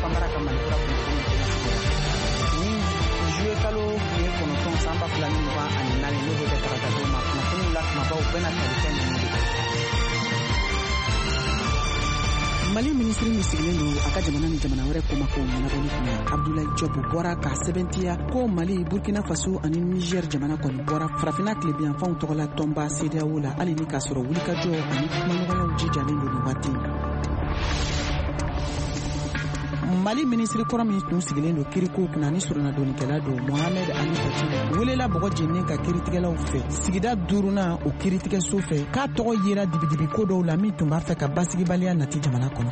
bambara ka malikura ni juillet kalo tile 9 san 2024 n'o bɛ kɛ tarata don ma kunnafoniw la kumabaw bɛɛ n'a talifɛn ninnu de Mali ministre min sigilen don a ka jamana ni jamana wɛrɛ komakow ɲɛnabɔli kunna Abdoulaye Diop bɔra ka sɛbɛntiya ko Mali, Burkina Faso ani Niger jamana kɔni bɔra farafinna tilebiyanfanw tɔgɔla tɔnba CEDEAO la hali ni k'a sɔrɔ wulikajɔ ani kumaɲɔgɔnyaw jijalen don nin waati. Mali ministre kɔrɔ min tun sigilen don kiriko kunna ni surunnadonnikɛla don Mohamed Ali Bathily welela bɔgɔ jɛnnen ka kiritigɛlaw fɛ sigida 5nan o kiritigɛso fɛ k'a tɔgɔ yera dibidibi ko dɔw la min tun b'a fɛ ka basigibaliya nati jamana kɔnɔ.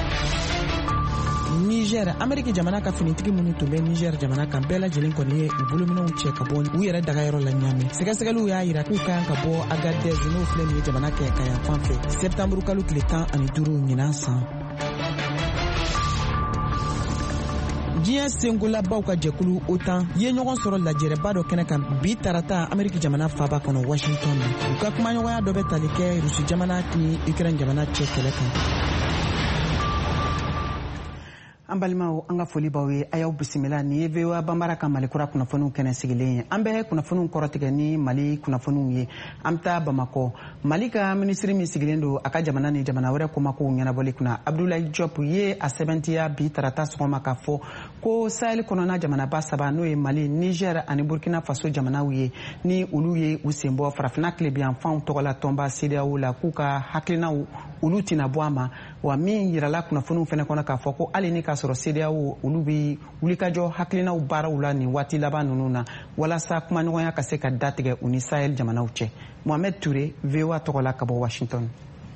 Niger, Amérique jamana ka finitigi minnu tun bɛ Niger jamana kan bɛɛ lajɛlen kɔni ye u bolominɛw cɛ ka bɔ u yɛrɛ dagayɔrɔ la ɲaamɛ. Sɛgɛsɛgɛliw y'a yira k'u kan ka bɔ Agadez n'o filɛ nin ye jamana kɛ ka yan fan fɛ septembre kalo tile 15 ɲinan san. Diɲɛ sengolabaw ka jɛkulu OTAN ye ɲɔgɔn sɔrɔ lajɛrɛba dɔ kɛnɛ kan bi tarata Amérique jamana faaba kɔnɔ Washington na. U ka kumaɲɔgɔnya dɔ bɛ tali kɛ Rusi jamana ni Ukraine jamana cɛ kɛlɛ kan. An balimaw an ka foli b'aw ye a y'aw bisimila ni ye VOA Bambara ka Malikura kunnafoniw kɛnɛ sigilen ye an bɛ kunnafoniw kɔrɔtigɛ ni Mali kunnafoniw ye an bɛ taa Bamakɔ Mali ka ministre min sigilen don a ka jamana ni jamana wɛrɛ komakow ɲɛnabɔli kunna Abdoulaye Diop ye a sɛbɛntiya bi tarata sɔgɔma k'a fɔ ko Sahel kɔnɔna jamanaba 3 n'o ye Mali, Niger ani Burkina Faso jamanaw ye ni olu ye u sen bɔ farafinna tilebiyanfanw tɔgɔla tɔnba CEDEAO la k'u ka hakilinaw olu tɛna bɔ a ma wa min yirala kunnafoniw fɛnɛ kɔnɔ k'a fɔ ko hali ni k'a sɔrɔ CEDEAO olu bɛ wulikajɔ hakilinaw baaraw la nin waati laban ninnu na walasa kumaɲɔgɔnya ka se ka datigɛ u ni Sahel jamanaw cɛ. Mohamed Touré, VOA tɔgɔla ka bɔ Washington.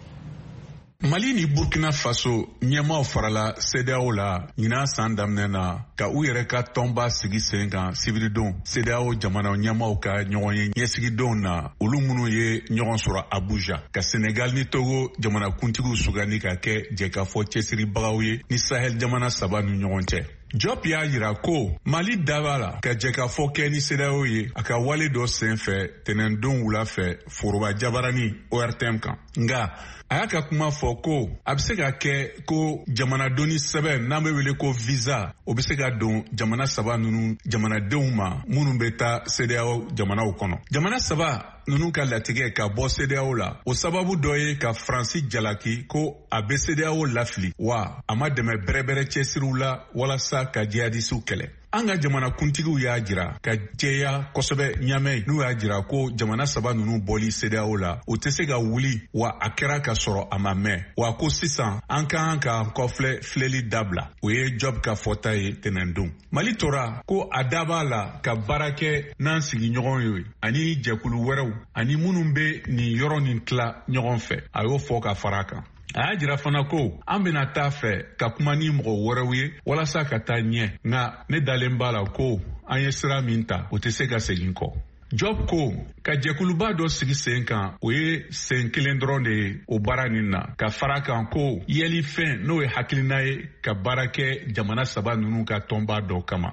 Mali ni Burkina Faso ɲɛmaaw farala CEDEAO la ɲinan san daminɛ na ka u yɛrɛ ka tɔnba sigi sen kan sibiridon CEDEAO jamana ɲɛmaaw ka ɲɔgɔn ye ɲɛsigidenw na olu minnu ye ɲɔgɔn sɔrɔ Abuja ka Senegal ni Togo jamana kuntigiw sugandi ka kɛ jɛkafɔ cɛsiribagaw ye ni Sahel jamana 3 ni ɲɔgɔn cɛ. Diop y'a yira ko Mali daba la ka jɛkafɔ kɛ ni CEDEAO ye a ka wale dɔ sen fɛ tɛnɛndon wula fɛ foroba jabarani ORTM kan nga a y'a ka kuma fɔ ko a bɛ se ka kɛ ko jamanadonni sɛbɛn n'an bɛ wele ko visa o bɛ se ka don jamana 3 ninnu jamanadenw ma minnu bɛ taa CEDEAO jamanaw kɔnɔ. Jamana 3 ninnu ka latigɛ ka bɔ CEDEAO la o sababu dɔ ye ka Faransi jalaki ko a bɛ CEDEAO lafili wa a ma dɛmɛ bɛrɛbɛrɛ cɛsiriw la walasa ka jihadisiw kɛlɛ. An ka jamana kuntigiw y'a jira ka jɛya kosɛbɛ ɲamɛ n'u y'a jira ko jamana 3 ninnu bɔli CEDEAO la o tɛ se ka wuli wa a kɛra ka sɔrɔ a ma mɛn wa ko sisan an kan ka kɔfilɛ filɛli dabila o ye Diop ka fɔta ye tɛnɛndon. Mali tora ko a dab'a la ka baara kɛ n'an sigiɲɔgɔn ye ani jɛkulu wɛrɛw ani minnu bɛ nin yɔrɔ nin tila ɲɔgɔn fɛ a y'o fɔ ka fara kan. A y'a jira fana ko an bɛna taa fɛ ka kuma ni mɔgɔ wɛrɛw ye walasa ka taa ɲɛ nka ne dalen b'a la ko an ye sira min ta o tɛ se ka segin kɔ. Diop ko ka jɛkuluba dɔ sigi sen kan o ye sen kelen dɔrɔn de ye o baara nin na ka fara kan ko yɛli fɛn n'o ye hakilina ye ka baara kɛ jamana 3 ninnu ka tɔnba dɔ kama.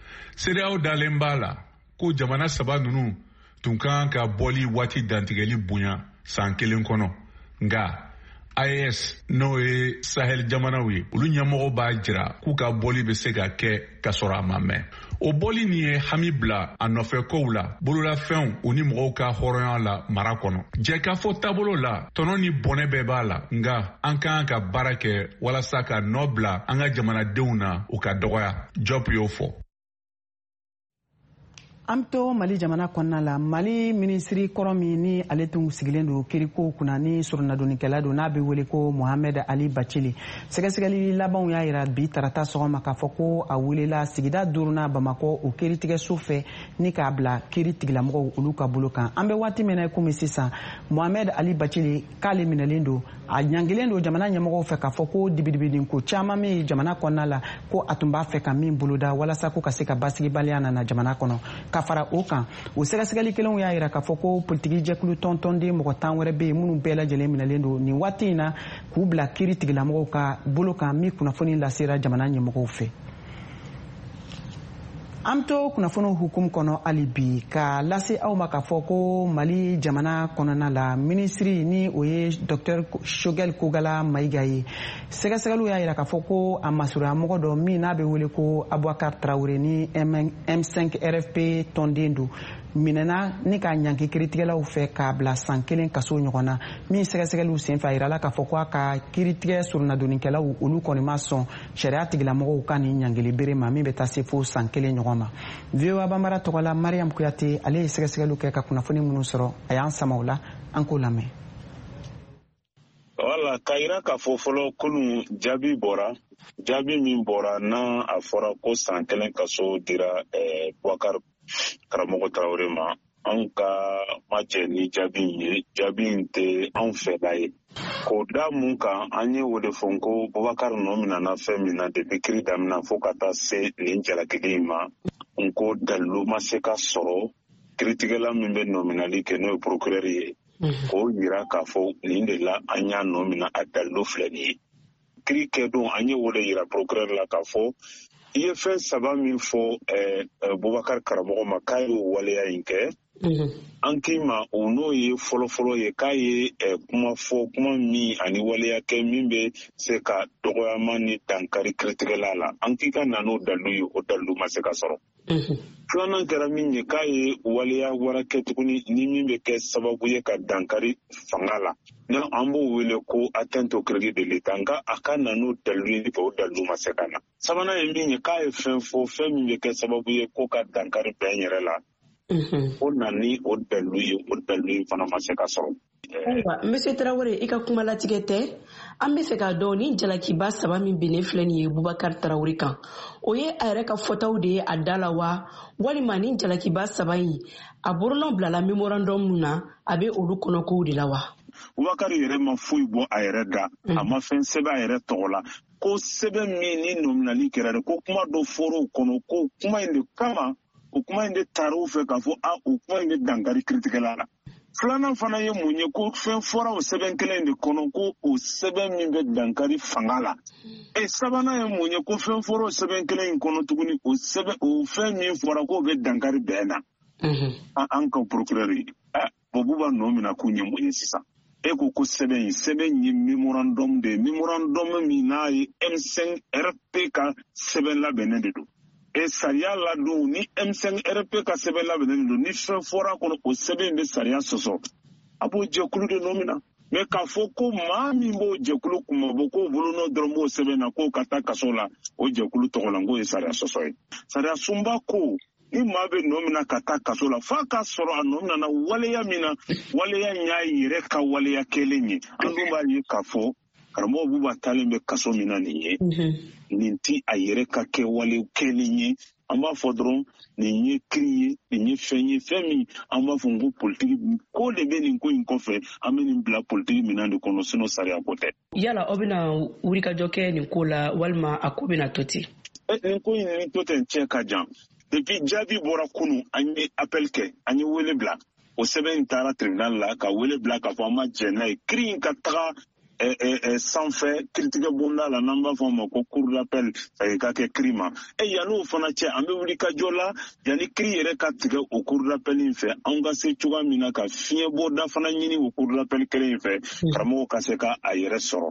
CEDEAO dalen b'a la ko jamana 3 ninnu tun kan ka bɔli waati dantigɛli bonya san 1 kɔnɔ nka IAS n'o ye Sahel jamanaw ye olu ɲɛmɔgɔ b'a jira k'u ka bɔli bɛ se ka kɛ ka sɔrɔ a ma mɛn. O bɔli nin ye hami bila a nɔfɛ kow la bololafɛnw u ni mɔgɔw ka hɔrɔnya la mara kɔnɔ. Jɛkafɔ taabolo la tɔnɔ ni bɔnɛ bɛɛ b'a la nka an kan ka baara kɛ walasa ka nɔ bila an ka jamanadenw na u ka dɔgɔya. Diop y'o fɔ. An to Mali jamana kɔnɔna la Mali ministri kɔrɔ min ni ale tun sigilen don kiriko kunna ni surunnadonnikɛla don n'a bɛ wele ko Mohamed Ali Bathily sɛgɛsɛgɛli labanw y'a yira bi tarata sɔgɔma k'a fɔ ko a welela sigida 5nan Bamakɔ o kiritigɛso fɛ ni k'a bila kiri tigilamɔgɔw olu ka bolo kan. An bɛ waati min na komi sisan Mohamed Ali Bathily k'ale minɛlen don a ɲangelen don jamana ɲɛmɔgɔw fɛ k'a fɔ ko dibidibidin ko caman min jamana kɔnɔna la ko a tun b'a fɛ ka min boloda walasa ko ka se ka basigibaliya nana jamana kɔnɔ. Ka fara o kan o sɛgɛsɛgɛli kelenw y'a yira k'a fɔ ko politiki jɛkulu tɔntɔnden mɔgɔ 10 wɛrɛ bɛ yen minnu bɛɛ lajɛlen minɛlen don nin waati in na k'u bila kiri tigilamɔgɔw ka bolo kan min kunnafoni lasera jamana ɲɛmɔgɔw fɛ. An to kunnafoniw hukumu kɔnɔ hali bi ka lase aw ma k'a fɔ ko Mali jamana kɔnɔna la minisiri ni o ye Dr Choguel Kogala Mayiga ye sɛgɛsɛgɛliw y'a jira k'a fɔ ko a masurunya mɔgɔ dɔ min n'a bɛ wele ko Abubakar Traoré ni M5 RFP tɔnden don minɛna ni ka ɲanki kiiritigɛlaw fɛ k'a bila san 1 kaso ɲɔgɔn na min sɛgɛsɛgɛliw senfɛ a yirala k'a fɔ ko a ka kiiritigɛ surunadonnikɛlaw olu kɔni ma sɔn sariya tigilamɔgɔw ka nin ɲankili bere ma min bɛ taa se fo san 1 ɲɔgɔn ma. VOA Bambara tɔgɔla Mariam Kuyate ale ye sɛgɛsɛgɛliw kɛ ka kunnafoni minnu sɔrɔ a y'an sama o la an k'o lamɛn. Wala ka yira k'a fɔ fɔlɔ kunun jaabi min bɔra n'a a fɔra ko san 1 kaso dira Boubacar karamɔgɔ Traoré ma an ka majɛ ni jaabi in ye jaabi in tɛ anw fɛla ye k'o da mun kan an ye o de fɔ ko Boubacar nɔ minana fɛn min na depuis kiiri daminɛ fo ka taa se nin jalakili in ma n ko dalilu ma se ka sɔrɔ kiiritigɛla min bɛ nɔminali kɛ n'o ye procureur ye k'o yira k'a fɔ nin de la an y'a nɔmina a dalilu filɛ nin ye kiiri kɛ don an ye o de yira procureur la k'a fɔ i ye fɛn 3 min fɔ Boubacar karamɔgɔ ma k'a ye waleya in kɛ an k'i ma o n'o ye fɔlɔfɔlɔ ye k'a ye kuma fɔ kuma min ani waleya kɛ min bɛ se ka dɔgɔyama ni dankari kiiritigɛla la an k'i ka na n'o dalilu ye o dalilu ma se ka sɔrɔ. Filanan kɛra min ye k'a ye waleya wɛrɛ kɛ tuguni ni min bɛ kɛ sababu ye ka dankari fanga la na an b'o wele ko atteinte au crédit de l'État nka a ka na n'o dalilu ye o dalilu ma se ka na. Sabanan ye min ye k'a ye fɛn fɔ fɛn min bɛ kɛ sababu ye ko ka dankari bɛn yɛrɛ la o na ni o dalilu ye o dalilu fana ma se ka sɔrɔ. Ayiwa Monsieur Traoré i ka kuma latigɛ tɛ an bɛ fɛ k'a dɔn ni jalakiba 3 min binnen filɛ nin ye Boubacar Traoré kan o ye a yɛrɛ ka fɔtaw de ye a da la wa walima ni jalakiba 3 in a borolan bilala memorandum mun na a bɛ olu kɔnɔ kow de la wa. Boubacar yɛrɛ ma foyi bɔ a yɛrɛ da a ma fɛn sɛbɛn a yɛrɛ tɔgɔ la ko sɛbɛn min ni nominali kɛra de ko kuma dɔ fɔra o kɔnɔ ko kuma in de kama o kuma in de taar'u fɛ k'a fɔ o kuma in de dankari kiiritigɛla la. Filanan fana ye mun ye ko fɛn fɔra o sɛbɛn kelen de kɔnɔ ko o sɛbɛn min bɛ dankari fanga la. Sabanan ye mun ye ko fɛn fɔra o sɛbɛn kelen in kɔnɔ tuguni o fɛn min fɔra k'o bɛ dankari bɛn na. An ka procureur ye Bouba nɔ mina k'u ɲɛ mun ye sisan. E ko sɛbɛn ye memorandum de memorandum min n'a ye M5 RP ka sɛbɛn labɛnnen de don. Sariya ladon ni M5 RP ka sɛbɛn labɛnnen don ni fɛn fɔra kɔnɔ o sɛbɛn bɛ sariya sɔsɔ a b'o jɛkulu de nɔ mina mais k'a fɔ ko maa min b'o jɛkulu kumabɔ k'o bolo n'o dɔrɔn b'o sɛbɛn na k'o ka taa kaso la o jɛkulu tɔgɔ la k'o ye sariya sɔsɔ ye. Sariya sunba ko ni maa bɛ nɔ mina ka taa kaso la f'a ka sɔrɔ a nɔ mina na waleya min na waleya in y'a yɛrɛ ka waleya kelen ye an dun b'a ye k'a fɔ karamɔgɔ Buba talen bɛ kaso min na nin ye nin ti a yɛrɛ ka kɛ wale kelen ye an b'a fɔ dɔrɔn nin ye kiiri ye nin ye fɛn min an b'a fɔ ko politiki ko de bɛ nin ko in kɔfɛ an bɛ nin bila politiki minɛn de kɔnɔ sinon sariya ko tɛ. Yala aw bɛna wulikajɔ kɛ nin ko la walima a ko bɛna to ten. Nin ko in ni to tɛ cɛ ka jan depuis jaabi bɔra kunun an ye appel kɛ an ye wele bila o sɛbɛn in taara tribunal la ka wele bila k'a fɔ an ma jɛn n'a ye kiiri in ka taga sanfɛ kiiritigɛ bonda la n'an b'a fɔ a ma ko cour d'appel ka kɛ kiiri ma yan'o fana cɛ an bɛ wuli ka jɔ la yanni kiiri yɛrɛ ka tigɛ o cour d'appel in fɛ an ka se cogoya min na ka fiɲɛ bɔda fana ɲini o cour d'appel kelen in fɛ karamɔgɔ ka se ka a yɛrɛ sɔrɔ.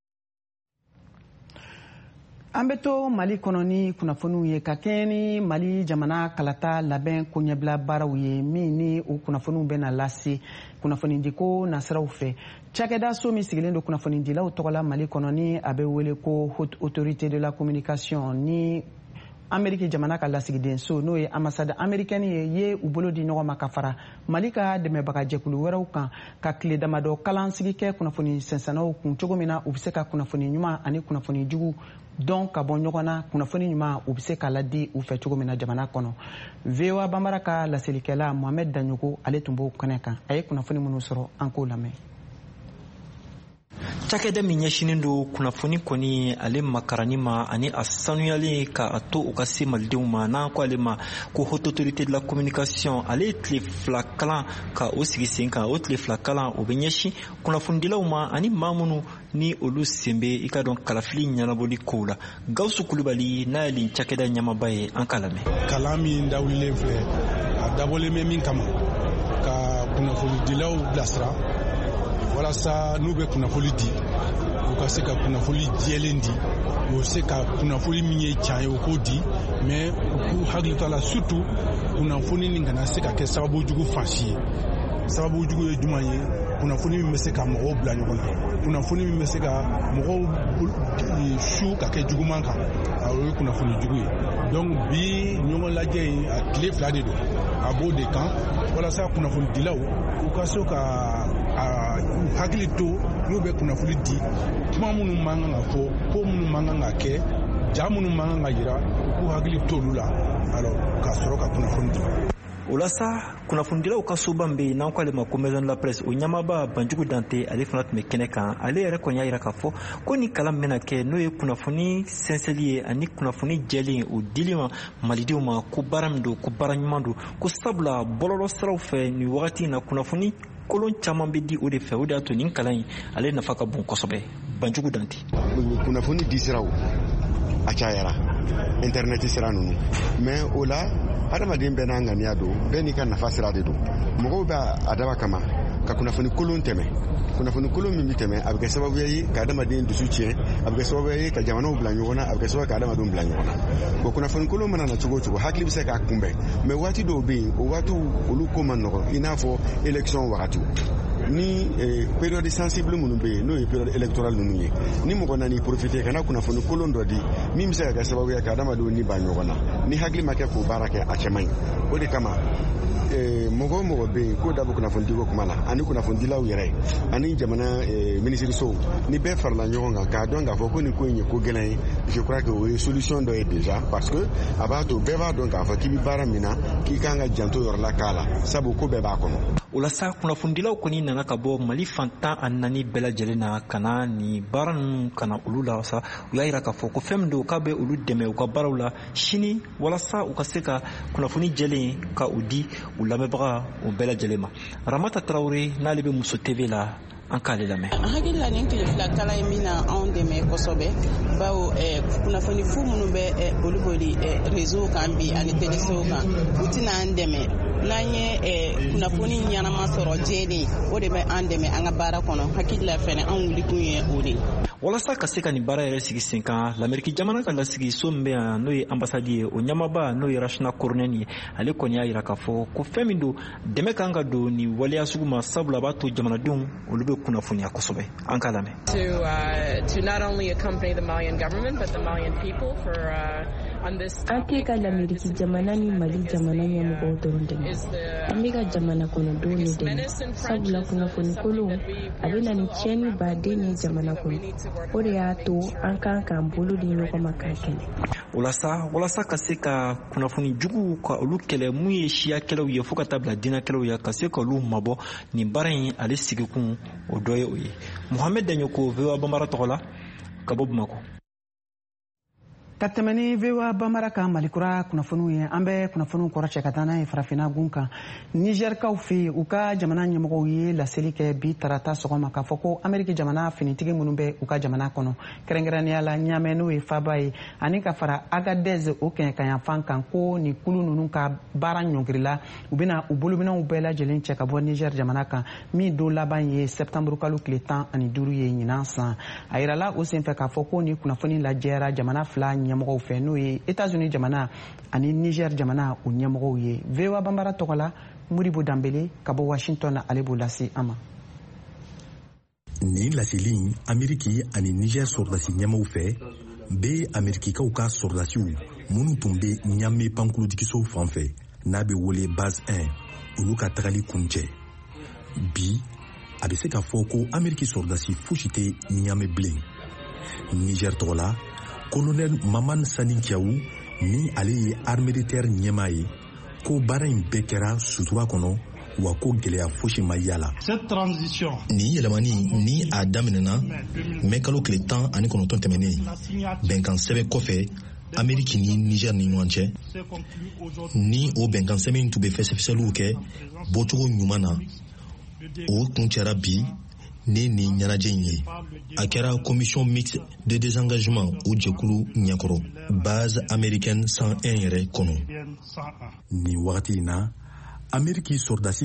An bɛ to Mali kɔnɔ ni kunnafoniw ye ka kɛɲɛ ni Mali jamana kalata labɛn koɲɛbila baaraw ye min ni o kunnafoniw bɛna lase kunnafonidiko nasiraw fɛ. Cakɛda so min sigilen don kunnafonidilaw tɔgɔ la Mali kɔnɔ ni a bɛ wele ko Haute Autorité de la Communication ni Amérique jamana ka lasigiden so n'o ye ambassade américaine ye u bolo di ɲɔgɔn ma ka fara Mali ka dɛmɛbaga jɛkulu wɛrɛw kan ka tile damadɔ kalansigi kɛ kunnafoni sɛnsɛnnaw kun cogo min na u bɛ se ka kunnafoni ɲuman ani kunnafoni jugu dɔn ka bɔ ɲɔgɔn na kunnafoni ɲuman u bɛ se k'a ladi u fɛ cogo min na jamana kɔnɔ. VOA Bambara ka laselikɛla Mohamed Danyogo ale tun b'o kɛnɛ kan a ye kunnafoni minnu sɔrɔ an k'o lamɛn. cakɛda min ɲɛsinin do kunnafoni kɔni ale makarani ma ani a sanuyali ka a to u ka se malidenw ma n'an ko ale ma ko haute autorité de la communication ale ye tile fila kalan ka o sigi sen kan. o tile fila kalan o bɛ ɲɛsin kunnafonidilaw ma ani maa minnu ni olu sen bɛ i ka dɔn kalafili ɲɛnabɔli kow la. Gawusu Kulibali n'a ye nin cakɛda ɲɛmaaba ye, an k'a lamɛn. Kalan min dawulilen filɛ a dabɔlen bɛ min kama ka kunnafonidilaw bilasira walasa n'u bɛ kunnafoni di u ka se ka kunnafoni jɛlen di, u se ka kunnafoni min ye tiɲɛ ye u k'o di, mais u k'u hakili to a la surtout kunnafoni nin kana se ka kɛ sababu jugu fansi ye. Sababu jugu ye jumɛn ye? Kunnafoni min bɛ se ka mɔgɔw bila ɲɔgɔn na, kunnafoni min bɛ se ka mɔgɔw su ka kɛ juguman kan, o ye kunnafoni jugu ye. Donc bi ɲɔgɔn lajɛ in a tile fila de don, a b'o de kan walasa kunnafonidilaw u ka se ka hakili to n'u bɛ kunnafoni di, kuma minnu man kan ka fɔ, ko minnu man kan ka kɛ, ja minnu man kan ka yira, u k'u hakili to olu la, alors ka sɔrɔ ka kunnafoni di. O la sa kunnafonidilaw ka soba min bɛ yen n'an ko ale ma ko maison de la presse, o ɲɛmaaba Banjugu Dante ale fana tun bɛ kɛnɛ kan. Ale yɛrɛ kɔni y'a jira k'a fɔ ko ni kalan min bɛna kɛ n'o ye kunnafoni sɛnsɛli ye ani kunnafoni jɛlen o dili ma malidenw ma, ko baara min don, ko baara ɲuman don, ko sabula bɔlɔlɔ siraw fɛ nin wagati in na kunnafoni kolon caman bɛ di o de fɛ. o de y'a to nin kalan in ale nafa ka bon kosɛbɛ. Banjugu Dante. Kunnafoni di siraw a cayara internet sira ninnu, mais o la adamaden bɛɛ n'a ŋaniya don, bɛɛ n'i ka nafa sira de don. Mɔgɔw bɛ a daba kama ka kunnafoni kolon tɛmɛ. Kunnafoni kolon min bɛ tɛmɛ a bɛ kɛ sababu ye ka adamaden dusu tiɲɛ, a bɛ kɛ sababu ye ka jamanaw bila ɲɔgɔn na, a bɛ kɛ sababu ye ka adamadenw bila ɲɔgɔn na. Bon kunnafoni kolon mana na cogo o cogo hakili bɛ se k'a kunbɛn, mais waati dɔw bɛ yen o waatiw olu ko man nɔgɔn, i n'a fɔ élection wagatiw. Ni période sensible minnu bɛ yen n'o ye période électorale ninnu ye, ni mɔgɔ nana profiter kana kunnafoni kolon dɔ di min bɛ se ka kɛ sababu ye ka adamadenw ni ba ɲɔgɔn na, ni hakili ma kɛ k'o baara kɛ a cɛ man ɲi. O de kama mɔgɔ o mɔgɔ bɛ yen k'o da bɔ kunnafonidiko kuma la, ani kunnafonidilaw yɛrɛ ani jamana minisirisow, ni bɛɛ farala ɲɔgɔn kan k'a dɔn k'a fɔ ko nin ko in ye ko gɛlɛn ye, je crois que o ye solution dɔ ye déjà, parce que a b'a to bɛɛ b'a dɔn k'a fɔ k'i bɛ baara min na k'i kan ka janto yɔrɔ la k'a la, sabu ko bɛɛ b'a kɔnɔ. O la sa kunnafonidilaw kɔni nana ka bɔ Mali fantan a naani bɛɛ lajɛlen na ka na nin baara ninnu ka na olu la. Sa u y'a jira k'a fɔ ko fɛn min don k'a bɛ olu dɛmɛ u ka baaraw la sini walasa u ka se ka kunnafoni jɛlen ka u di u lamɛnbaga o bɛɛ lajɛlen ma. Ramata Tarawele n'ale bɛ Muso TV la, an k'ale lamɛn. Hakili la nin tile fila kalan in bɛna anw dɛmɛ kosɛbɛ, bawo kunnafoni fu minnu bɛ olu boli réseau kan bi ani téléso kan, u tɛna an dɛmɛ. N'an ye kunnafoni ɲɛnama sɔrɔ jɛlen, o de bɛ an dɛmɛ an ka baara kɔnɔ. Hakili la fɛnɛ an wulikun ye o de. Walasa ka se ka nin baara yɛrɛ sigi sen kan, l'Amérique jamana ka lasigiso min bɛ yan n'o ye ambassade ye, o ɲɛmaaba n'o ye Rachna Koronel ye, ale kɔni y'a jira k'a fɔ ko fɛn min don dɛmɛ kan ka don nin waleya sugu ma, sabula a b'a to jamanadenw olu bɛ kunnafoniya kosɛbɛ. An k'a lamɛn. To not only accompany the Malian government but the Malian people for on this. An tɛ ka l'Amérique jamana ni Mali jamana ɲɛmɔgɔw dɔrɔn dɛmɛ, an bɛ ka jamana kɔnɔdenw de dɛmɛ, sabula kunnafoni kolon a bɛ na ni tiɲɛni baden ye jamana kɔnɔ. O de y'a to an kan k'an bolo di ɲɔgɔn ma k'a kɛlɛ. Walasa ka se ka kunnafoni jugu ka olu kɛlɛ mun ye siyakɛlaw ye fo ka taa bila diinɛkɛlaw ye, ka se ka olu mabɔ nin baara in ale sigikun o dɔ ye o ye. Mohamed Danyoko, VOA Bambara tɔgɔ la, ka bɔ Bamako. Ka tɛmɛ ni VOA Bambara ka malikura kunnafoniw ye, an bɛ kunnafoniw kɔrɔcɛ ka taa n'a ye farafinna gun kan. Nigɛrikaw fɛ yen u ka jamana ɲɛmɔgɔw ye laseli kɛ bi tarata sɔgɔma k'a fɔ ko Amérique jamana finitigi minnu bɛ u ka jamana kɔnɔ, kɛrɛnkɛrɛnnenya la Ɲamɛ n'o ye Faba ye, ani ka fara Agadez o kɛɲɛkaɲafan kan, ko nin kulu ninnu ka baara ɲɔngirila u bɛna u bolominɛw bɛɛ lajɛlen cɛ ka bɔ Niger jamana kan, min don laban ye septembre kalo tile 15 ye ɲinan san. A yirala o senfɛ k'a fɔ ko ni kunnafoni lajɛra jamana fila ɲɛmɔgɔw fɛ n'o ye États-Unis jamana ani Niger jamana o ɲɛmɔgɔw ye. VOA Bambara tɔgɔ la Modibo Dambele ka bɔ Washington na, ale b'o lase an ma. Nin laseli in Ameriki ani Niger sɔrɔdasi ɲɛmɔgɔw fɛ bɛ Amerikikaw ka sɔrɔdasiw minnu tun bɛ Ɲame pankolotigisow fan fɛ n'a bɛ wele base 1 olu ka tagali kuncɛ. Bi a bɛ se ka fɔ ko Ameriki sɔrɔdasi fosi tɛ Ɲame bilen. Niger tɔgɔ la Colonel Maman Sani Kiawu ni ale ye armée de terre ɲɛmaa ye, ko baara in bɛɛ kɛra sutura kɔnɔ wa ko gɛlɛya fosi ma yala. Ni yɛlɛmani ni a daminɛna mɛ kalo tile 19 tɛmɛnen bɛnkan sɛbɛn kɔfɛ Amérique ni Niger ni ɲɔgɔn cɛ ni o bɛnkan sɛbɛn tun bɛ fɛsɛfɛsɛliw kɛ bɔcogo ɲuman na o kun cɛra bi ne ni ɲɛnajɛ in ye a kɛra commission mixte de désengagement o jɛkulu ɲɛkɔrɔ base américaine 101 yɛrɛ kɔnɔ. Ni wagati in na Amérique sɔrdasi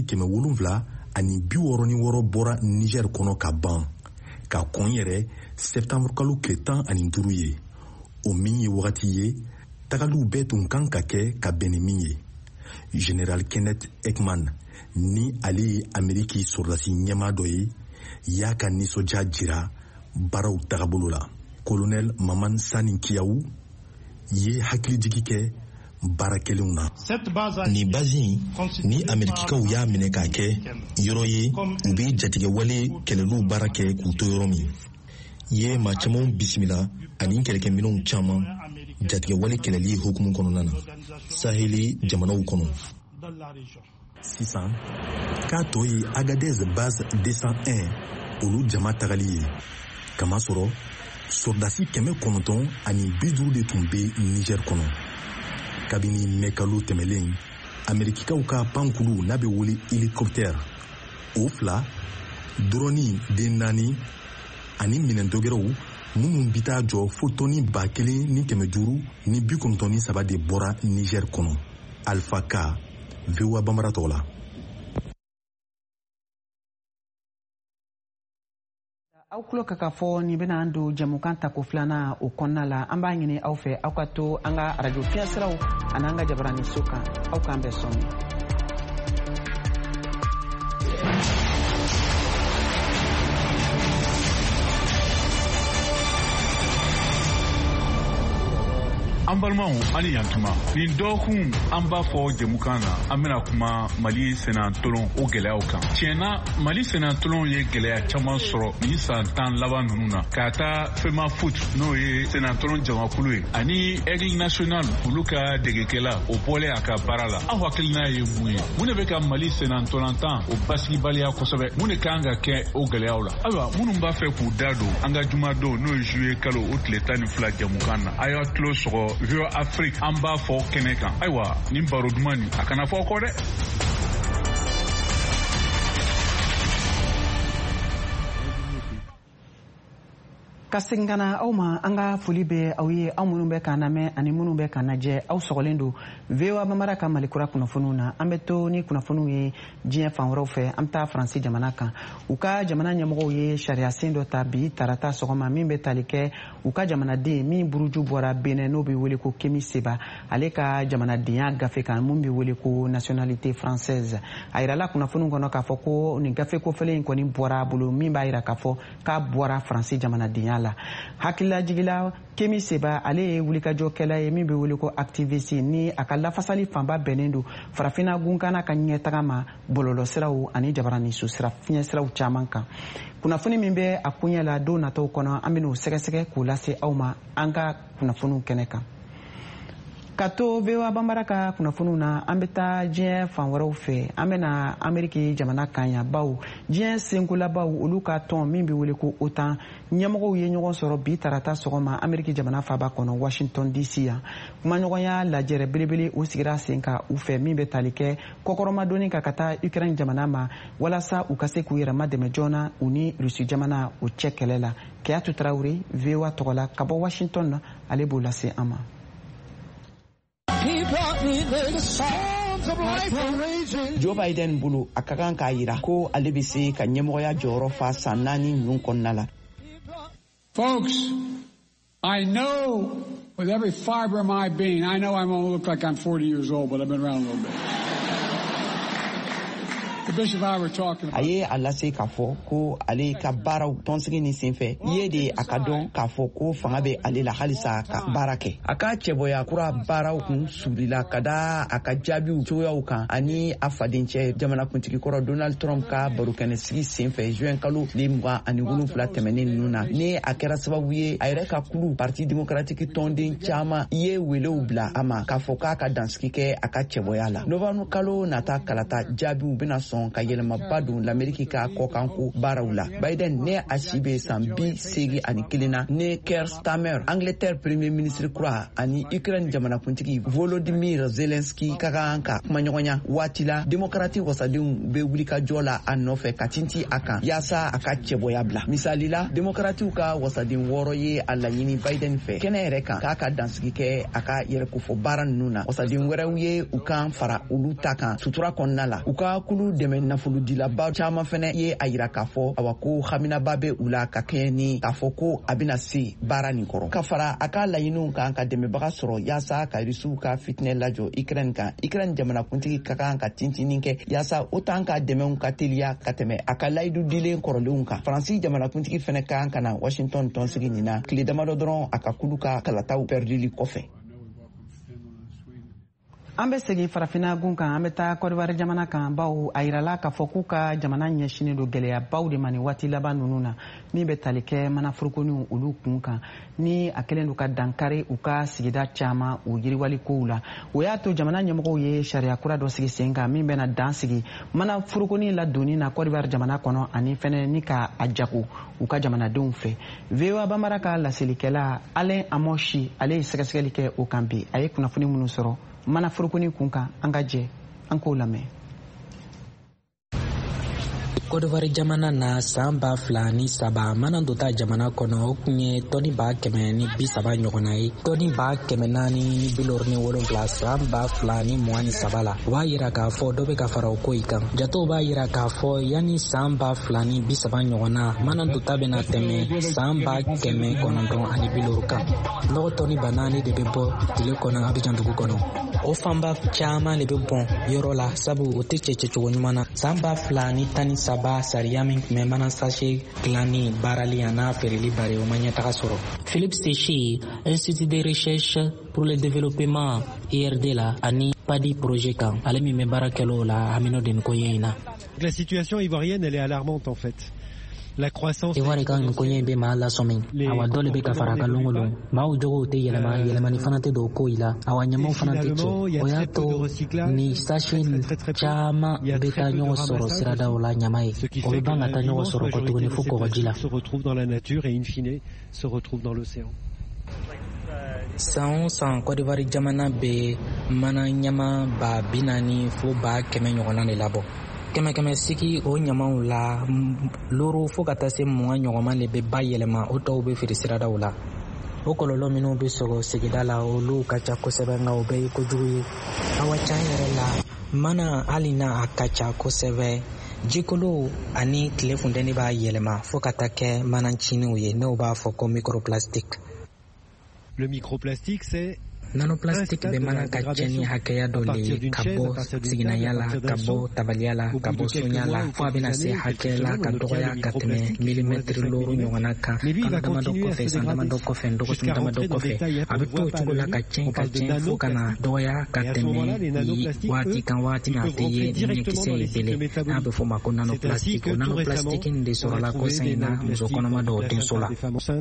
766 bɔra Niger kɔnɔ ka ban ka kɔn yɛrɛ septembre kalo tile 15 ye. O min ye wagati ye tagaliw bɛɛ tun kan ka kɛ ka bɛn ni min ye. Général Kenneth Ekman ni ale ye Amérique sɔrdasi ɲɛmaa dɔ ye y'a ka nisɔndiya jira baaraw tagabolo la. Colonel Maman Sani Kiyawu ye hakilijigi kɛ baarakelenw na. Ni bazi ni Amerikikaw y'a minɛ k'a kɛ yɔrɔ ye u bɛ jatigɛwale kɛlɛliw baara kɛ k'u to yɔrɔ min. Ye maa camanw bisimila ani kɛlɛkɛminɛnw caman jatigɛwale kɛlɛli hukumu kɔnɔna na Saheli jamanaw kɔnɔ. Sisan k'a tɔ ye Agadez base 201 olu jama tagali ye. Kamasɔrɔ sɔrdasi 950 de tun bɛ Niger kɔnɔ. Kabini mɛkalo tɛmɛlen Amerikikaw ka pankulu n'a bɛ wele hélicoptère o 2 drone den 4 ani minɛntɔgɛrɛw minnu bi taa jɔ fo tɔni 1,593 de bɔra Niger kɔnɔ. Alpha K, VOA Bambara tɔgɔ la. Aw kulo ka fɔ ni bɛna an don jamukan tako filanan o kɔnɔna la an b'a ɲini aw fɛ aw ka to an ka radio fiɲɛsiraw ani an ka jabarani so kan aw k'an bɛɛ sɔmi. an balimaw ani yantuma nin dɔgɔkun an b'a fɔ jɛmukan na an bɛna kuma Mali senatolon o gɛlɛyaw kan. Tiɲɛna Mali senatolon ye gɛlɛya caman sɔrɔ nin san 10 laban ninnu na ka taa FEMA foot n'o ye senatolon jamakulu ye ani Aigle national olu ka degekɛla o bɔlen a ka baara la. Aw hakilina ye mun ye? Mun de bɛ ka Mali senatolantan o basigibaliya kosɛbɛ? Mun de kan ka kɛ o gɛlɛyaw la? Ayiwa minnu b'a fɛ k'u da don an ka jumadon n'o ye juillet kalo o tile 12 jɛmukan na a y'a tulo sɔgɔ VOA Afrique an b'a fɔ kɛnɛ kan. Ayiwa nin baro duman nin a kana fɔ kɔ dɛ. Ka segin ka na aw ma an ka foli bɛ aw ye aw minnu bɛ k'an lamɛn ani minnu bɛ k'an lajɛ aw sɔgɔlen don VOA Bambara ka Malikura kunnafoniw na an bɛ to ni kunnafoniw ye diɲɛ fan wɛrɛw fɛ an bɛ taa Faransi jamana kan u ka jamana ɲɛmɔgɔw ye sariya sen dɔ ta bi tarata sɔgɔma min bɛ tali kɛ u ka jamanaden min buruju bɔra Benin n'o bɛ wele ko Kemi Seba ale ka jamanadenya gafe kan mun bɛ wele ko nationalité française a yirala kunnafoniw kɔnɔ k'a fɔ ko nin gafe kofɔlen in kɔni bɔra a bolo min b'a yira k'a fɔ k'a bɔra Faransi jamanadenya la. Hakilila jigila Kemi Seba ale ye wulikajɔkɛla ye min bɛ wele ko activiste ni a ka lafasali fanba bɛnnen don farafina gunkana ka ɲɛtaga ma bɔlɔlɔsiraw ani jabarani so sira fiɲɛsiraw caman kan. Kunnafoni min bɛ a kuɲɛ la don nataw kɔnɔ an bɛn'o sɛgɛsɛgɛ k'o lase aw ma an ka kunnafoniw kɛnɛ kan. Ka to VOA Bambara ka kunnafoniw na an bɛ taa diɲɛ fan wɛrɛw fɛ an bɛna Ameriki jamana kan yan baw diɲɛ senkolabaw olu ka tɔn min bɛ wele ko OTAN ɲɛmɔgɔw ye ɲɔgɔn sɔrɔ bi tarata sɔgɔma Ameriki jamana faaba kɔnɔ Washington DC yan kumaɲɔgɔnya lajɛrɛ belebele o sigira sen kan u fɛ min bɛ tali kɛ kɔkɔrɔmadonni kan ka taa Ukraine jamana ma walasa u ka se k'u yɛrɛma dɛmɛ joona u ni Rusi jamana o cɛ kɛlɛ la Keyatu Tarawele VOA tɔgɔ la ka bɔ Washington na ale b'o lase an ma. Joe Biden bolo a ka kan k'a yira ko ale bɛ se ka ɲɛmɔgɔya jɔyɔrɔ fa san 4 ninnu kɔnɔna la. Folks, I know with every fiber of my being, I know I'm going to look like I'm 40 years old, but I've been around a little bit. A ye a lase k'a fɔ ko ale ka baaraw tɔnsigi ni senfɛ ye de a ka dɔn k'a fɔ ko fanga bɛ ale la halisa ka baara kɛ. A ka cɛbɔya kura baaraw kun surila ka da a ka jaabiw cogoyaw kan ani a fadencɛ jamanakuntigi kɔrɔ Donald Trump ka barokɛnɛsigi senfɛ juin kalo 27 tɛmɛnen ninnu na ni a kɛra sababu ye a yɛrɛ ka kulu Parti démocratique tɔnden caman ye welew bila a ma k'a fɔ k'a ka dansigi kɛ a ka cɛbɔya la. Novembre kalo nata kalata jaabiw bɛna sɔn sɔn ka yɛlɛmaba don l'Amérique ka kɔkanko baaraw la. Biden ne a si be san 81 na ne Keir Starmer, Angleterre premier ministre kura ani Ukraine jamanakuntigi Volodymyr Zelensky ka kan ka kumaɲɔgɔnya waati la démocrate wasadenw be wuli ka jɔ la a nɔfɛ ka tinti a kan yaasa a ka cɛbɔya bila. Misali la démocratew ka wasaden 6 ye a laɲini Biden fɛ kɛnɛ yɛrɛ kan k'a ka dansigi kɛ a ka yɛrɛkofɔ baara ninnu na. Wasaden wɛrɛw ye u kan fara olu ta kan sutura kɔnɔna la. U ka kulu dɛmɛ nafolodilaba caman fɛnɛ ye a yira k'a fɔ awa ko haminaba be u la ka kɛɲɛ ni k'a fɔ ko a bena se baara nin kɔrɔ. Ka fara a ka laɲiniw kan ka dɛmɛbaga sɔrɔ yaasa ka Rusiw ka fitinɛ lajɔ Ukraine kan. Ukraine jamanakuntigi ka kan ka tintinin kɛ yaasa OTAN ka dɛmɛw ka teliya ka tɛmɛ a ka layidu dilen kɔrɔlenw kan. Faransi jamanakuntigi fɛnɛ kan ka na Washington tɔnsigi nin na tile damadɔ dɔrɔn a ka kulu ka kalataw pɛrdili kɔfɛ. An bɛ segin farafina gun kan an bɛ taa Côte d'Ivoire jamana kan bawo a yirala k'a fɔ k'u ka jamana ɲɛsinen don gɛlɛyabaw de ma nin waati laban ninnu na min bɛ tali kɛ manaforokoniw olu kun kan ni a kɛlen don ka dankari u ka sigida caman u yiriwali kow la. O y'a to jamana ɲɛmɔgɔw ye sariya kura dɔ sigi sen kan min bɛna dan sigi manaforokoni ladonni na Côte d'Ivoire jamana kɔnɔ ani fɛnɛ ni ka a jago u ka jamanadenw fɛ. VOA Bambara ka laselilikɛla Alain Amoshi ale ye sɛgɛsɛgɛli kɛ o kan bi a ye kunnafoni minnu sɔrɔ mana forokoni kun kan an ka jɛ an k'o lamɛn. Côte d'Ivoire jamana na san 2003 mana dota jamana kɔnɔ o kun ye tɔni 130 ɲɔgɔnna ye. Tɔni 447 san 2023 la. O b'a yira k'a fɔ dɔ bɛ ka fara o ko in kan. Jatew b'a yira k'a fɔ yanni san 2030 ɲɔgɔnna mana dota bɛna tɛmɛ san 1950 kan. Nɔgɔ tɔni 4 de bɛ bɔ tile kɔnɔ Abidjan dugu kɔnɔ. O fanba caman de bɛ bɔn yɔrɔ la sabu o tɛ cɛcɛ cogo ɲuman na. San 2013 sariya min tun bɛ mana sachet dilanni baarali a n'a feereli bari o ma ɲɛtaga sɔrɔ. Philippe Séchy, Institut de recherche pour le développement IRD la ani PADI projet kan ale min bɛ baara kɛl'o la Amino Denkoye in na. La situation ivoirienne elle est alarmante en fait. La croissance Ivoire kan Nkoye bɛ maa lasɔmin awa dɔ le bɛ ka fara ka lɔngɔlɔn maaw jogow tɛ yɛlɛma yɛlɛmani fana tɛ don ko in la awa ɲamaw fana tɛ cɛ o y'a to ni sachet caman bɛ taa ɲɔgɔn sɔrɔ siradaw la ɲama ye o bɛ ban ka taa ɲɔgɔn sɔrɔ kɔ tuguni fo kɔgɔji la. Se retrouve dans la nature et in fine se retrouve dans l'océan. San o san Côte d'Ivoire jamana bɛ mana ɲama 40 fo 100 ɲɔgɔnna de labɔ. Kɛmɛ sigi o ɲamaw la loro fo ka taa se 20 ɲɔgɔnma de bɛ ba yɛlɛma o tɔw bɛ feere siradaw la. O kɔlɔlɔ minnu bɛ sɔrɔ sigida la olu ka ca kosɛbɛ nka o bɛɛ ye kojugu ye. Awa can yɛrɛ la mana hali n'a a ka ca kosɛbɛ jikolo ani tile funtɛni b'a yɛlɛma fo ka taa kɛ mananciniw ye n'o b'a fɔ ko microplastique. Le microplastique c'est nanoplastic bɛ mana ka cɛni hakɛya dɔ le ka bɔ siginaya la ka bɔ tabaliya la ka bɔ sonya la fo a bɛna se hakɛ la ka dɔgɔya ka tɛmɛ milimɛtiri loro ɲɔgɔnna kan kalo damadɔ kɔfɛ san damadɔ kɔfɛ dɔgɔkun damadɔ kɔfɛ a bɛ to o cogo la ka cɛn fo ka na dɔgɔya ka tɛmɛ waati kan waati min a tɛ ye ni ɲɛkisɛ ye bele n'a bɛ fɔ o ma ko nanoplastic o nanoplastic nin de sɔrɔla kɔsan in na muso kɔnɔma dɔw denso la.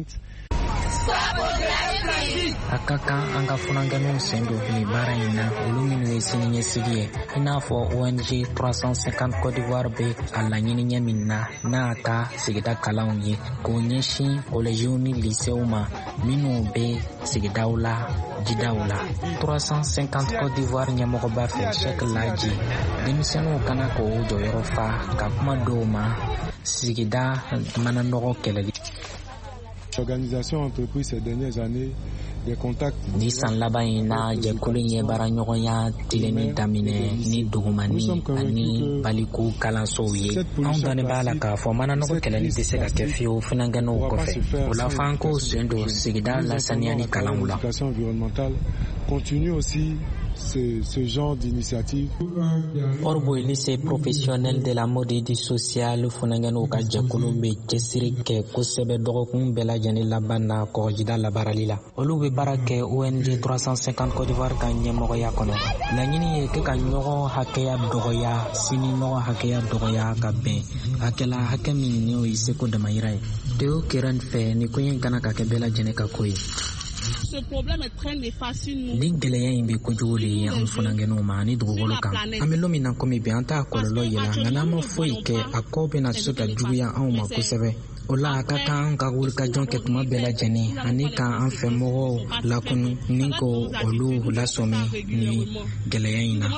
A ka kan an ka funankɛninw sen don nin baara in na olu minnu ye siniɲɛsigi ye i n'a fɔ ONG 350 Côte d'Ivoire bɛ a laɲini ɲɛ min na n'a ka sigida kalanw ye k'o ɲɛsin kɔlɛjiw ni lisew ma minnu bɛ sigidaw la jidaw la. 350 Côte d'Ivoire ɲɛmɔgɔba fɛ Cheikh Laji denmisɛnninw kana k'o jɔyɔrɔ fa ka kuma dɔw ma sigida mana nɔgɔ kɛlɛli. L'organisation a entrepris ces dernières années des contacts. Ni san laban in na jɛkulu ye baaraɲɔgɔnya tilenni daminɛ ni dugumani ani baliku kalansow ye. Anw dannen b'a la k'a fɔ mananɔgɔ kɛlɛli tɛ se ka kɛ fiyewu finankɛnɛw kɔfɛ. O la f'an k'o sen don sigida lasaniyani kalanw la. Continue aussi ce genre d'initiative. Orbo lycée professionnel de la mode et du social funangɛnɛw ka jɛkulu bɛ cɛsiri kɛ kosɛbɛ dɔgɔkun bɛɛ lajɛlen laban na kɔgɔjida labaarali la. Olu bɛ baara kɛ ONG 350 Côte d'Ivoire ka ɲɛmɔgɔya kɔnɔ. Laɲini ye ka ɲɔgɔn hakɛya dɔgɔya sini ɲɔgɔn hakɛya dɔgɔya ka bɛn hakɛla hakɛ min n'o ye seko damayira ye. Teo Keren fɛ ni ko in kana ka kɛ bɛɛ lajɛlen ka ko ye. ni gɛlɛya in bɛ kojugu le ye an funangɛnw ma ani dugukolo kan an bɛ lɔ min na komi bi an t'a kɔlɔlɔ yɛlɛ nka n'an ma foyi kɛ a kɔ bɛna se ka juguya anw ma kosɛbɛ o la a ka kan an ka wulikajɔ kɛ tuma bɛɛ lajɛlen ani ka an fɛ mɔgɔw lakunu ni ko olu lasɔmi ni gɛlɛya in na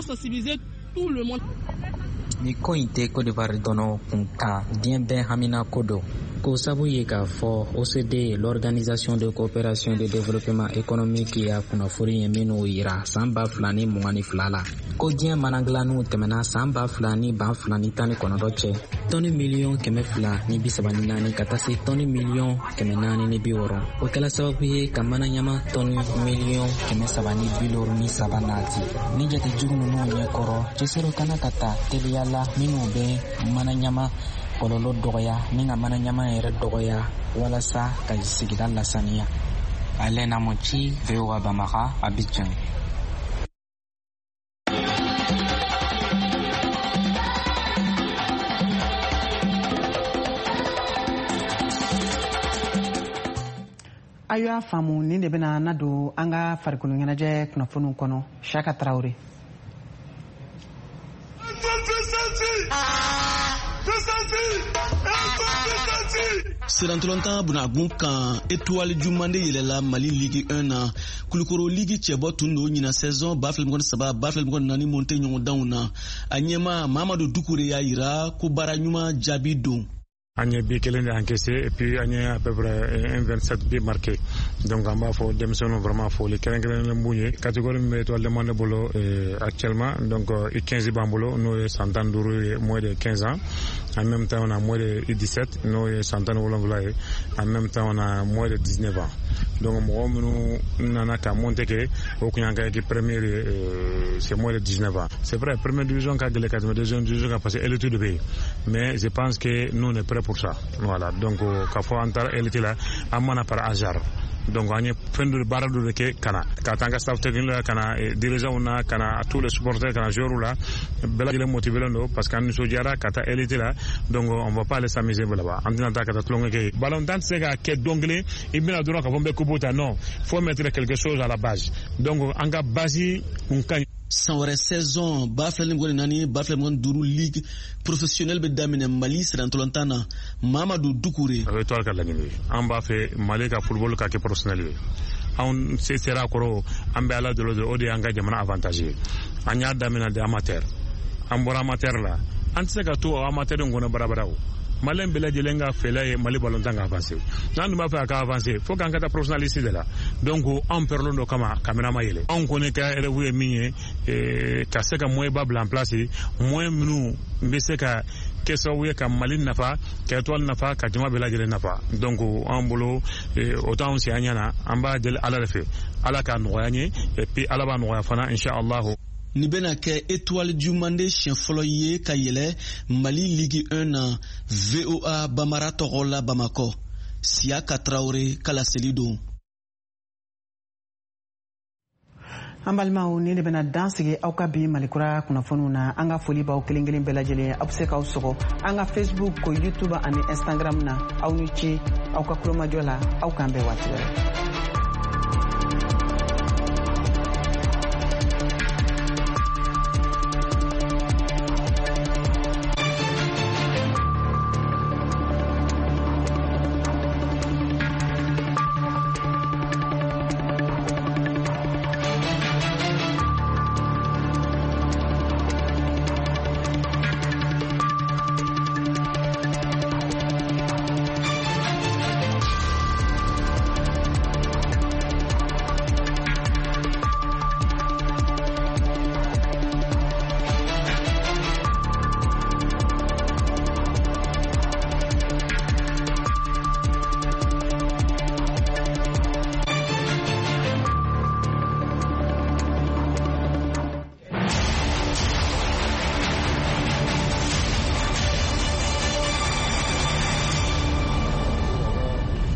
ni ko in tɛ Côte d'Ivoire dɔrɔn kun kan diɲɛ bɛɛ hamina ko don ko sabu ye k'a fɔ OCDE l'Organisation de coopération de développement économique y'a kunnafoni ye minnu yira san 2022 la ko diɲɛ manadilanniw tɛmɛna san 2022 cɛ tɔni miliyɔn 234 ka taa se tɔni miliyɔn 460 o kɛla sababu ye ka manaɲama tɔni miliyɔn 373 nati ni jate jugu ninnu ɲɛkɔrɔ cɛsɛro kana ka ta teliya la minnu bɛ manaɲama kɔlɔlɔ dɔgɔya ni ka manaɲama yɛrɛ dɔgɔya walasa ka sigida lasaniya. Alena Mochi, VOA Bamara, Abidjan. Ayo faamu ni de bena na don an ka farikolo ɲɛnajɛ kunnafoniw kɔnɔ Shaka Traoré. Sirantolontan bunagun kan étoile jumande yelela Mali Ligue 1 na Kulukoro Ligue cɛbɔ tun do ɲina saison 2023-2024 monte ɲɔgɔn danw na a ɲɛma Mamadou Doucouré y'a yira ko baara ɲuman jaabi don. On a bien encaissé et puis on a à peu près 27 buts marqués. Donc on va faire des missions vraiment folles. Les catégorie étoile de monde bolo actuellement donc 15 bambolo nous Santan Dourou moins de 15 ans. En même temps on a moins de 17, nous Santan Wolonglaye. En même temps on a moins de 19 ans. Donc nous n'avons qu'à monter que au Kanyanga qui premier c'est moins de 19 ans. C'est vrai première division qu'a gagné la deuxième division a passé l'étude de pays. Mais je pense que nous on est prêts pour ça. Voilà, donc quand faut entrer elle était là à mon par hasard. Donc on a plein de barres de que kana quand on staff technique là kana dirigeant on a kana tous les supporters kana joueurs là bela il est motivé là parce qu'on nous diara quand elle était là donc on va pas laisser s'amuser là-bas en disant que tlonge que ballon tant c'est que d'ongler il bien droit qu'on va couper non faut mettre quelque chose à la base donc en ga base on kan sans saison Baflemgon nani Baflemgon Dourou Ligue professionnelle be damine Mali Sirantolantana Mamadou Doucouré toi ka lañi en ba fait Mali ka football ka ke professionnel on c'est sera koro ambe ala de l'autre odi anga jamana avantage anya damina de amateur ambora amateur la antse ka to amateur ngona barabarawo Malin bela jelenga fela Mali ballon tanga avancé nan duma fa ka avancer faut kan kata professionnaliste de là donc on perlondo kama caméra mayele on connaît ka revu minye ka se ka moy babla en place moy minu mbese ka keso we ka Mali nafa ka toile nafa ka jama bela jelen nafa donc en bolo autant si anyana amba del ala refe ala ka noyanye et puis ala ba noya fana inshallah ni bena ke étoile du mandé chien folo ye ka yele Mali Ligue 1 na VOA Bamara Torola Bamako Siaka Traoré kala selido an balimaw ni de bena dansigi aw ka bi malikura kunnafoniw na an ka foli b'aw kelen kelen bɛɛ lajɛlen aw bɛ se k'aw sɔgɔ an ka Facebook ko YouTube ani Instagram na aw ni ce aw ka kulomajɔ la aw k'an bɛɛ waati wɛrɛ.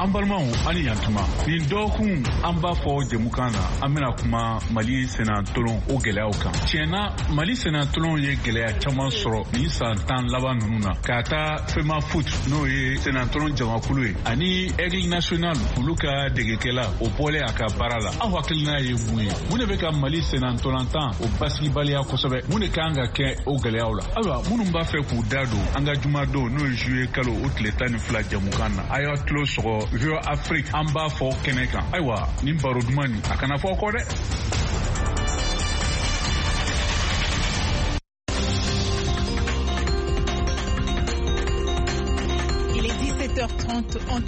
an balimaw ani yantuma nin dɔgɔkun an b'a fɔ jɛmukan na an bɛna kuma Mali senatolon o gɛlɛyaw kan. Tiɲɛna Mali senatolon ye gɛlɛya caman sɔrɔ nin san 10 laban ninnu na ka taa FEMA foot n'o ye senatolon jamakulu ye ani Aigle National olu ka degekɛla o bɔlen a ka baara la. Aw hakilina ye mun ye? Mun de bɛ ka Mali senatolantan o basigibaliya kosɛbɛ? Mun de kan ka kɛ o gɛlɛyaw la? Ayiwa minnu b'a fɛ k'u da don an ka jumadon n'o ye juillet kalo o tile 12 jamukan na. A y'a tulo sɔgɔ VOA Afrique an b'a fɔ kɛnɛ kan. Ayiwa nin baro duman nin a kana fɔ kɔ dɛ. Il est 17h30 en